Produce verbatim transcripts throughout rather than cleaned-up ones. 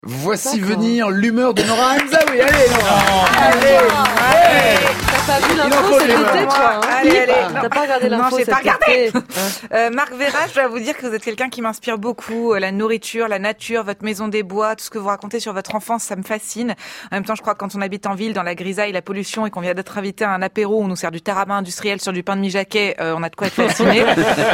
Voici D'accord. venir l'humeur de Nora Hamzaoui. Allez, Nora. Allez, allez. T'as pas vu Il en l'info faut cet des été, mains. toi, hein? Allez, allez. T'as pas regardé Non, l'info j'ai cet pas regardé. été. Euh, Marc Vera, je dois vous dire que vous êtes quelqu'un qui m'inspire beaucoup. Euh, La nourriture, la nature, votre maison des bois, tout ce que vous racontez sur votre enfance, ça me fascine. En même temps, je crois que quand on habite en ville, dans la grisaille, la pollution, et qu'on vient d'être invité à un apéro où on nous sert du tarama industriel sur du pain de mijaquet, euh, on a de quoi être fasciné.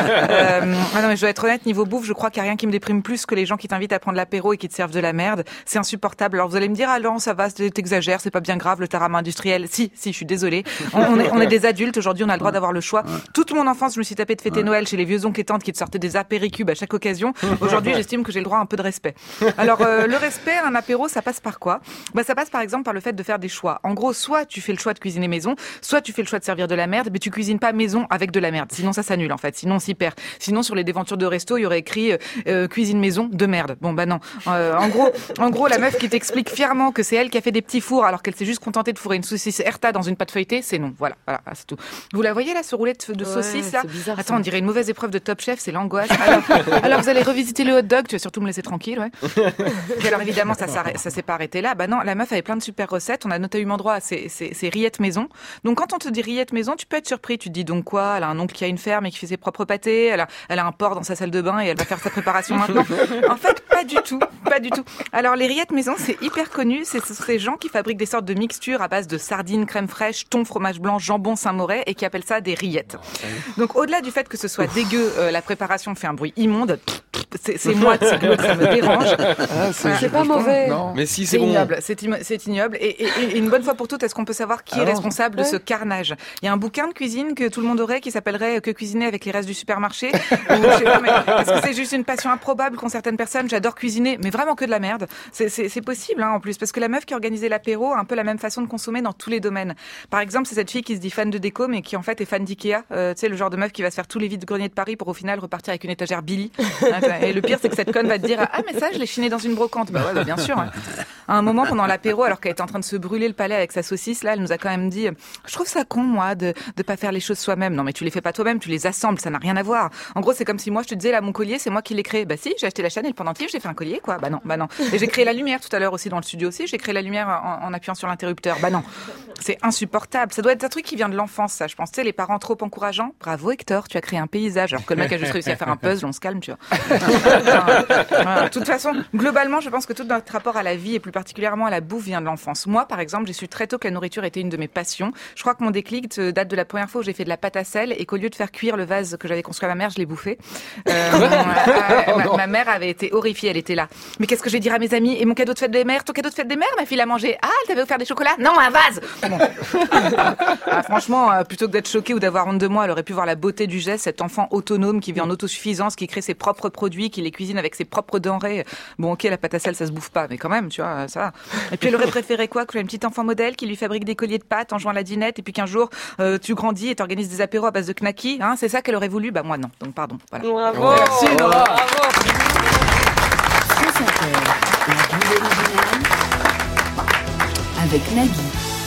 euh, ah non, mais je dois être honnête, niveau bouffe, je crois qu'il n'y a rien qui me déprime plus que les gens qui t'invitent à prendre l'apéro et qui te servent de la merde. C'est insupportable. Alors vous allez me dire, ah non, ça va, t'exagères, c'est pas bien grave, le tarama industriel. Si, si, je suis désolée. On, on, est, on est des adultes, aujourd'hui on a le droit d'avoir le choix. Toute mon enfance, je me suis tapé de fêter Noël chez les vieux oncles et tantes qui te sortaient des apéricubes à chaque occasion. Aujourd'hui, j'estime que j'ai le droit à un peu de respect. Alors, euh, le respect, un apéro, ça passe par quoi? Bah, ça passe par exemple par le fait de faire des choix. En gros, soit tu fais le choix de cuisiner maison, soit tu fais le choix de servir de la merde, mais tu cuisines pas maison avec de la merde. Sinon, ça s'annule en fait. Sinon, on s'y perd. Sinon, sur les déventures de resto, il y aurait écrit euh, cuisine maison de merde. Bon, bah non. Euh, en gros, en gros, la meuf qui t'explique fièrement que c'est elle qui a fait des petits fours alors qu'elle s'est juste contentée de fourrer une saucisse Herta dans une pâte feuilletée, c'est non. Voilà, voilà, c'est tout. Vous la voyez là, ce roulette de Ouais, saucisse là? c'est bizarre, Attends, ça. on dirait une mauvaise épreuve de Top Chef, c'est l'angoisse. Alors, alors vous allez revisiter le hot dog, tu vas surtout me laisser tranquille, ouais. Et alors évidemment, ça, s'arrête- ça s'est pas arrêté là. Bah non, la meuf avait plein de super recettes. On a notamment droit à ces, ces, ces rillettes maison. Donc quand on te dit rillettes maison, tu peux être surpris. Tu te dis donc quoi? Elle a un oncle qui a une ferme et qui fait ses propres pâtés. Elle a, elle a un porc dans sa salle de bain et elle va faire sa préparation maintenant. En fait, pas du tout, pas du tout. Alors les rillettes maison, c'est hyper connu. C'est ce sont ces gens qui fabriquent des sortes de mixtures à base de sardines, crème fraîche, thon, fromage blanc, jambon, Saint-Moret et qui appellent ça des rillettes. Donc au-delà du fait que ce soit dégueu, euh, la préparation fait un bruit immonde. C'est, c'est moi, c'est que ça me dérange. Ah, c'est, C'est pas mauvais. Non. Mais si, c'est C'est bon. ignoble, c'est, im- c'est ignoble. Et, et- et une bonne fois pour toutes, est-ce qu'on peut savoir qui est Alors, responsable de ouais. ce carnage? Il y a un bouquin de cuisine que tout le monde aurait qui s'appellerait Que cuisiner avec les restes du supermarché. Ou, je sais pas, mais est-ce que c'est juste une passion improbable qu'ont certaines personnes? J'adore cuisiner, mais vraiment que de la merde. C'est, c'est, c'est possible, hein, en plus, parce que la meuf qui organisait l'apéro a un peu la même façon de consommer dans tous les domaines. Par exemple, c'est cette fille qui se dit fan de déco, mais qui en fait est fan d'Ikea. Euh, tu sais, le genre de meuf qui va se faire tous les vides greniers de Paris pour au final repartir avec une étagère Billy. Et le pire, c'est que cette conne va te dire ah mais ça je l'ai chiné dans une brocante. Bah ouais, bah bien sûr. Hein. À un moment pendant l'apéro, alors qu'elle était en train de se brûler le palais avec sa saucisse, là, elle nous a quand même dit je trouve ça con moi de de pas faire les choses soi-même. Non mais tu les fais pas toi-même, tu les assembles, ça n'a rien à voir. En gros, c'est comme si moi je te disais là mon collier, c'est moi qui l'ai créé. Bah si, j'ai acheté la chaîne et le pendentif, j'ai fait un collier quoi. Bah non, bah non. Et j'ai créé la lumière tout à l'heure aussi dans le studio aussi, j'ai créé la lumière en, en appuyant sur l'interrupteur. Bah non. C'est insupportable. Ça doit être un truc qui vient de l'enfance, ça. Je pense, tu sais, les parents trop encourageants. Bravo Hector, tu as créé un paysage. Alors que le mec a juste réussi à faire un puzzle, on se calme, tu vois. Enfin, voilà. De toute façon, globalement, je pense que tout notre rapport à la vie et plus particulièrement à la bouffe vient de l'enfance. Moi, par exemple, j'ai su très tôt que la nourriture était une de mes passions. Je crois que mon déclic date de la première fois où j'ai fait de la pâte à sel et qu'au lieu de faire cuire le vase que j'avais construit à ma mère, je l'ai bouffé. Euh, euh, ma, ma mère avait été horrifiée, elle était là. Mais qu'est-ce que je vais dire à mes amis? Et mon cadeau de fête des mères? Ton cadeau de fête des mères, ma fille l'a mangé. Ah, elle t'avait offert des chocolats? Non, un vase! Bon. Ah, franchement, euh, plutôt que d'être choquée ou d'avoir honte de moi, elle aurait pu voir la beauté du geste, cet enfant autonome qui vit en autosuffisance, qui crée ses propres produits, qui les cuisine avec ses propres denrées. Bon, ok, la pâte à sel, ça se bouffe pas, mais quand même, tu vois, ça va. Et puis elle aurait préféré quoi? Que un petit enfant modèle qui lui fabrique des colliers de pâtes en jouant à la dinette, et puis qu'un jour, euh, tu grandis et t'organises des apéros à base de knacky, hein? C'est ça qu'elle aurait voulu? Bah moi non, donc pardon. Voilà. Bravo. Merci, Nora. Bravo. France Inter, la bulle originale avec Nagui.